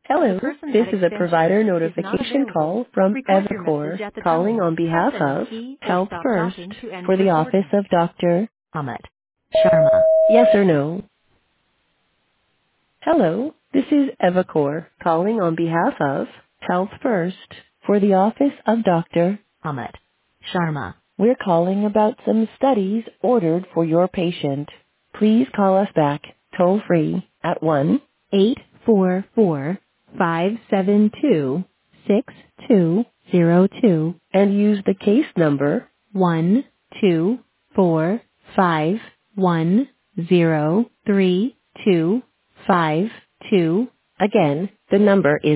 Hello, The person this at is a extension provider is not notification available. call from Record your Evacor, message at the calling tone. on Press behalf any of key or Health stop First talking to end for the office recording. of Dr. Amit Sharma. Yes or no? Hello, this is Evacor, calling on behalf of Health First for the office of Dr. Amit Sharma. We're calling about some studies ordered for your patient. Please call us back toll free at 1-844-572-6202 and use the case number 124510325. Again, the number is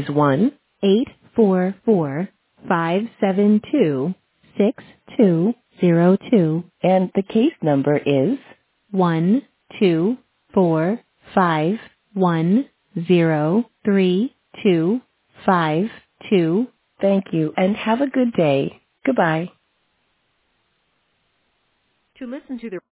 1-844-572-6202 and the case number is 124510325. Thank you and have a good day. Goodbye. To listen to the